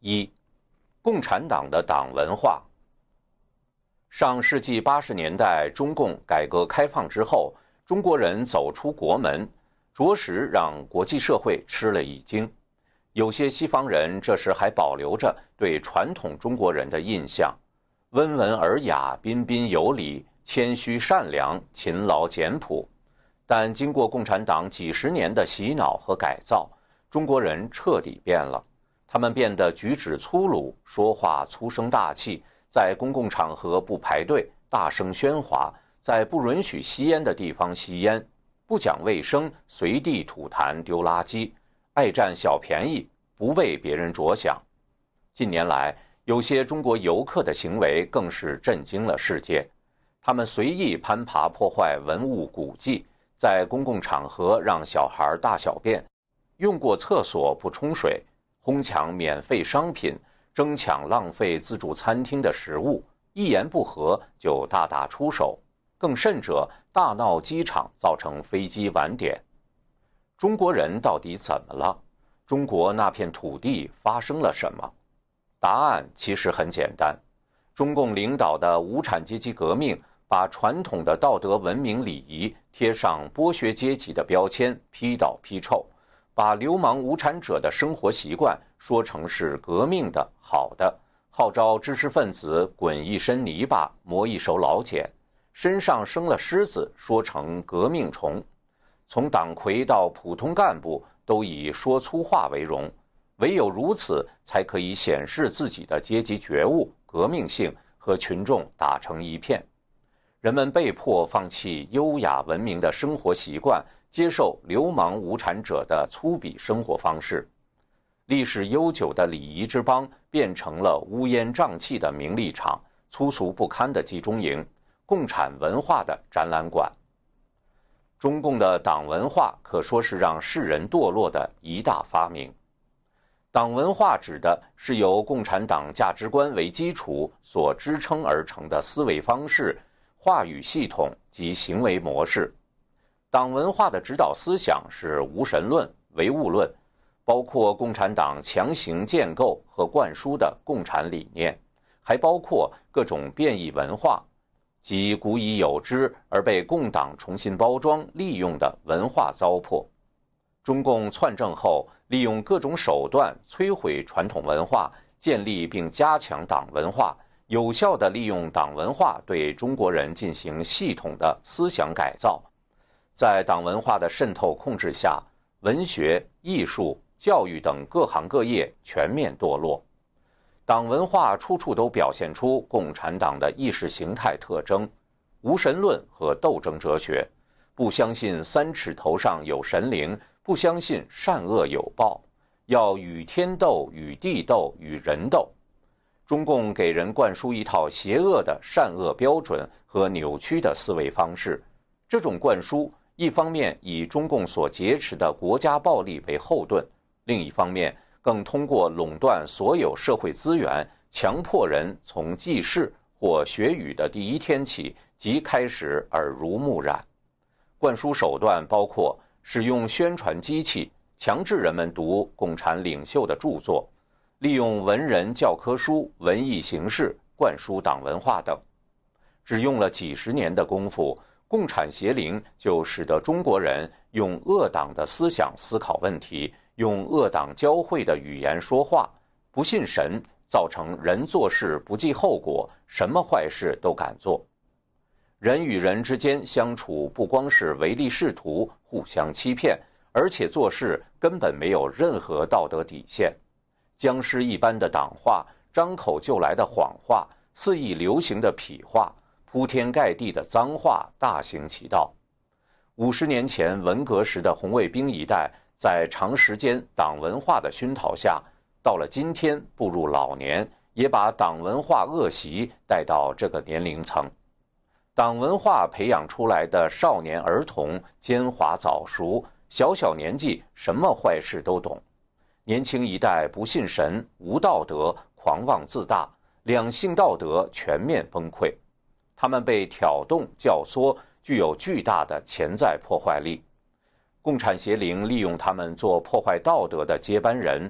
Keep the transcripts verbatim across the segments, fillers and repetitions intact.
一、共产党的党文化。上世纪八十年代，中共改革开放之后，中国人走出国门，着实让国际社会吃了一惊。有些西方人这时还保留着对传统中国人的印象，温文尔雅、彬彬有礼、谦虚善良、勤劳简朴。但经过共产党几十年的洗脑和改造，中国人彻底变了。他们变得举止粗鲁，说话粗声大气，在公共场合不排队，大声喧哗，在不允许吸烟的地方吸烟，不讲卫生，随地吐痰丢垃圾，爱占小便宜，不为别人着想。近年来，有些中国游客的行为更是震惊了世界。他们随意攀爬破坏文物古迹，在公共场合让小孩大小便，用过厕所不冲水，哄抢免费商品，争抢浪费自助餐厅的食物，一言不合就大打出手，更甚者大闹机场，造成飞机晚点。中国人到底怎么了？中国那片土地发生了什么？答案其实很简单，中共领导的无产阶级革命把传统的道德文明礼仪贴上剥削阶级的标签，批倒批臭，把流氓无产者的生活习惯说成是革命的好的，号召知识分子滚一身泥巴磨一手老茧，身上生了虱子说成革命虫，从党魁到普通干部都以说粗话为荣，唯有如此才可以显示自己的阶级觉悟、革命性和群众打成一片。人们被迫放弃优雅文明的生活习惯，接受流氓无产者的粗鄙生活方式。历史悠久的礼仪之邦变成了乌烟瘴气的名利场，粗俗不堪的集中营，共产文化的展览馆。中共的党文化可说是让世人堕落的一大发明。党文化指的是由共产党价值观为基础所支撑而成的思维方式、话语系统及行为模式。党文化的指导思想是无神论、唯物论，包括共产党强行建构和灌输的共产理念，还包括各种变异文化，即古已有之而被共党重新包装利用的文化糟粕。中共篡政后，利用各种手段摧毁传统文化，建立并加强党文化，有效地利用党文化对中国人进行系统的思想改造。在党文化的渗透控制下，文学、艺术、教育等各行各业全面堕落。党文化处处都表现出共产党的意识形态特征：无神论和斗争哲学，不相信三尺头上有神灵，不相信善恶有报，要与天斗、与地斗、与人斗。中共给人灌输一套邪恶的善恶标准和扭曲的思维方式，这种灌输一方面以中共所劫持的国家暴力为后盾，另一方面更通过垄断所有社会资源，强迫人从记事或学语的第一天起即开始耳濡目染。灌输手段包括使用宣传机器，强制人们读共产领袖的著作，利用文人教科书、文艺形式灌输党文化等。只用了几十年的功夫，共产邪灵就使得中国人用恶党的思想思考问题，用恶党教会的语言说话，不信神，造成人做事不计后果，什么坏事都敢做。人与人之间相处不光是唯利是图、互相欺骗，而且做事根本没有任何道德底线。僵尸一般的党话，张口就来的谎话，肆意流行的痞话，铺天盖地的脏话大行其道。五十年前文革时的红卫兵一代，在长时间党文化的熏陶下，到了今天步入老年，也把党文化恶习带到这个年龄层。党文化培养出来的少年儿童奸猾早熟，小小年纪什么坏事都懂。年轻一代不信神，无道德，狂妄自大，两性道德全面崩溃。他们被挑动教唆，具有巨大的潜在破坏力。共产邪灵利用他们做破坏道德的接班人，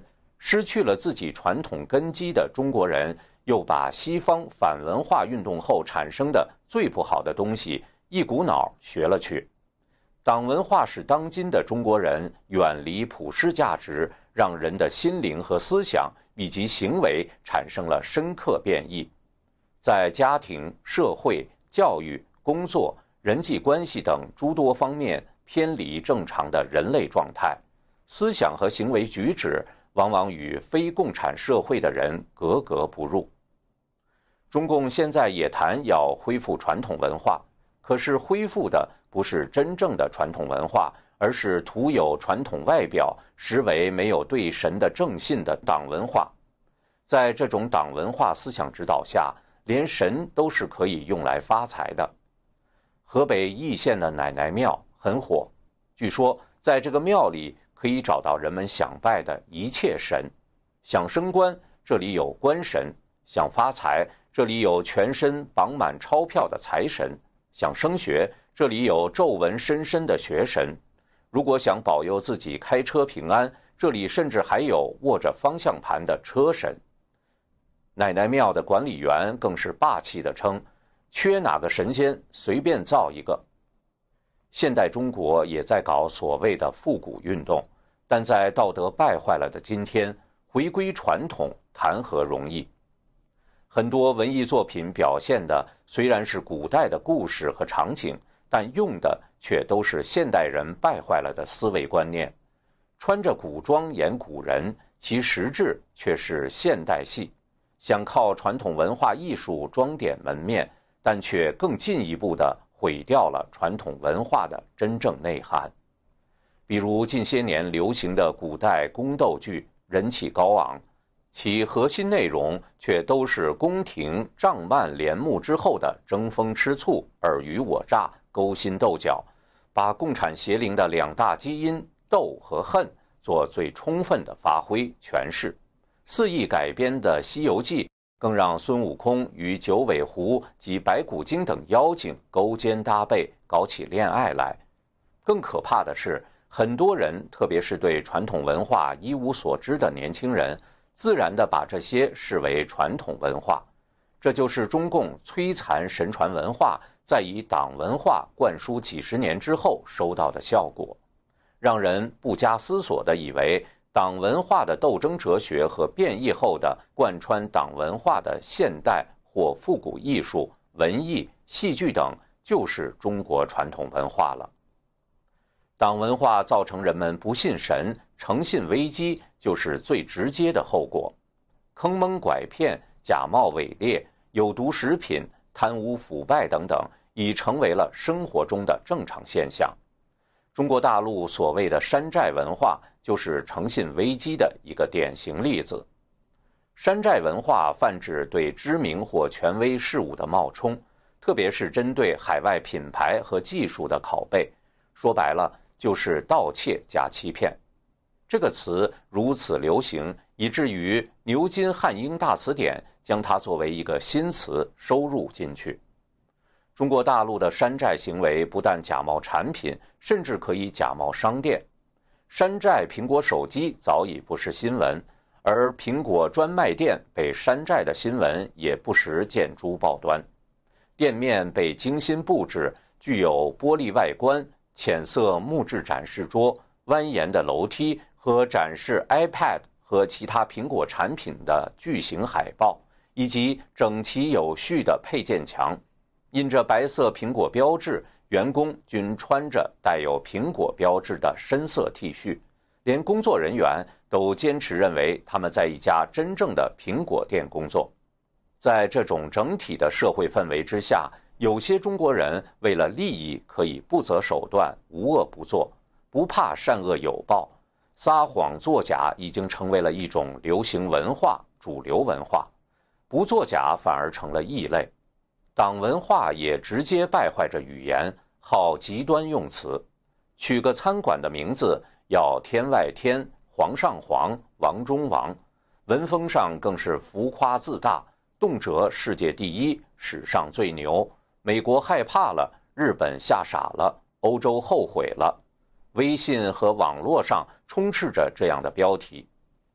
失去了自己传统根基的中国人，又把西方反文化运动后产生的最不好的东西一股脑学了去。党文化使当今的中国人远离普世价值，让人的心灵和思想以及行为产生了深刻变异，在家庭、社会、教育、工作、人际关系等诸多方面偏离正常的人类状态，思想和行为举止往往与非共产社会的人格格不入。中共现在也谈要恢复传统文化，可是恢复的不是真正的传统文化，而是徒有传统外表，实为没有对神的正信的党文化。在这种党文化思想指导下，连神都是可以用来发财的。河北易县的奶奶庙很火，据说在这个庙里可以找到人们想拜的一切神。想升官，这里有官神；想发财，这里有全身绑满钞票的财神；想升学，这里有皱纹深深的学神；如果想保佑自己开车平安，这里甚至还有握着方向盘的车神。奶奶庙的管理员更是霸气地称，缺哪个神仙随便造一个。现代中国也在搞所谓的复古运动，但在道德败坏了的今天，回归传统谈何容易。很多文艺作品表现的虽然是古代的故事和场景，但用的却都是现代人败坏了的思维观念。穿着古装演古人，其实质却是现代戏，想靠传统文化艺术装点门面，但却更进一步地毁掉了传统文化的真正内涵。比如近些年流行的古代宫斗剧人气高昂，其核心内容却都是宫廷帐幔帘幕之后的争风吃醋、尔虞我诈、勾心斗角，把共产邪灵的两大基因斗和恨做最充分的发挥诠释。肆意改编的《西游记》更让孙悟空与九尾狐及白骨精等妖精勾肩搭背，搞起恋爱来。更可怕的是，很多人，特别是对传统文化一无所知的年轻人，自然地把这些视为传统文化。这就是中共摧残神传文化，再以党文化灌输几十年之后收到的效果，让人不加思索地以为党文化的斗争哲学和变异后的贯穿党文化的现代或复古艺术、文艺、戏剧等就是中国传统文化了。党文化造成人们不信神，诚信危机就是最直接的后果。坑蒙拐骗、假冒伪劣、有毒食品、贪污腐败等等，已成为了生活中的正常现象。中国大陆所谓的山寨文化，就是诚信危机的一个典型例子。山寨文化泛指对知名或权威事物的冒充，特别是针对海外品牌和技术的拷贝，说白了就是盗窃加欺骗。这个词如此流行，以至于牛津汉英大词典将它作为一个新词收入进去。中国大陆的山寨行为不但假冒产品，甚至可以假冒商店。山寨苹果手机早已不是新闻，而苹果专卖店被山寨的新闻也不时见诸报端。店面被精心布置，具有玻璃外观、浅色木质展示桌、蜿蜒的楼梯和展示 iPad 和其他苹果产品的巨型海报，以及整齐有序的配件墙。印着白色苹果标志，员工均穿着带有苹果标志的深色 T 恤，连工作人员都坚持认为他们在一家真正的苹果店工作。在这种整体的社会氛围之下，有些中国人为了利益可以不择手段，无恶不作，不怕善恶有报，撒谎作假已经成为了一种流行文化、主流文化，不作假反而成了异类。党文化也直接败坏着语言，好极端用词，取个餐馆的名字要天外天、皇上皇、王中王，文风上更是浮夸自大，动辄世界第一、史上最牛，美国害怕了，日本吓傻了，欧洲后悔了。微信和网络上充斥着这样的标题。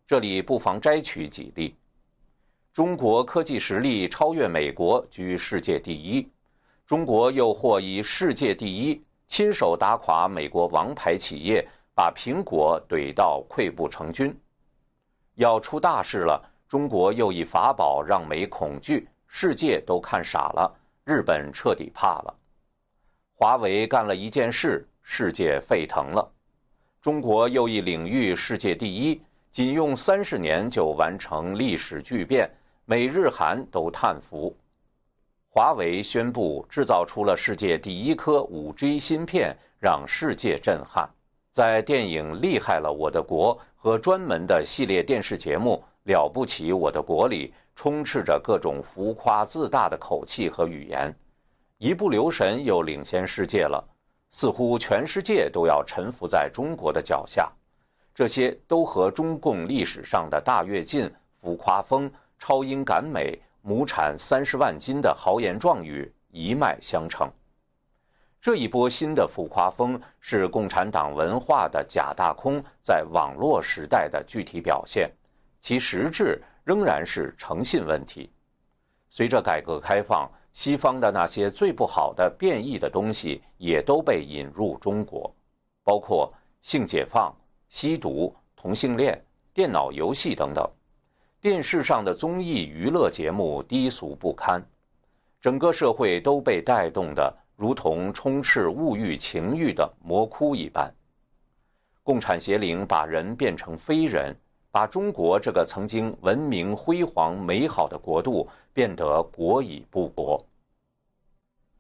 这里不妨摘取几例。中国科技实力超越美国，居世界第一。中国又或以世界第一亲手打垮美国王牌企业，把苹果怼到溃不成军。要出大事了，中国又以法宝让美恐惧，世界都看傻了，日本彻底怕了。华为干了一件事，世界沸腾了。中国又一领域世界第一，仅用三十年就完成历史巨变，美日韩都叹服。华为宣布制造出了世界第一颗 五 G 芯片，让世界震撼。在电影《厉害了我的国》和专门的系列电视节目《了不起我的国》里，充斥着各种浮夸自大的口气和语言，一不留神又领先世界了，似乎全世界都要臣服在中国的脚下。这些都和中共历史上的大跃进、浮夸风、超英赶美、亩产三十万斤的豪言壮语一脉相承。这一波新的浮夸风是共产党文化的假大空在网络时代的具体表现，其实质仍然是诚信问题。随着改革开放，西方的那些最不好的变异的东西也都被引入中国，包括性解放、吸毒、同性恋、电脑游戏等等。电视上的综艺娱乐节目低俗不堪，整个社会都被带动的如同充斥物欲情欲的魔窟一般。共产邪灵把人变成非人，把中国这个曾经文明辉煌美好的国度变得国已不国。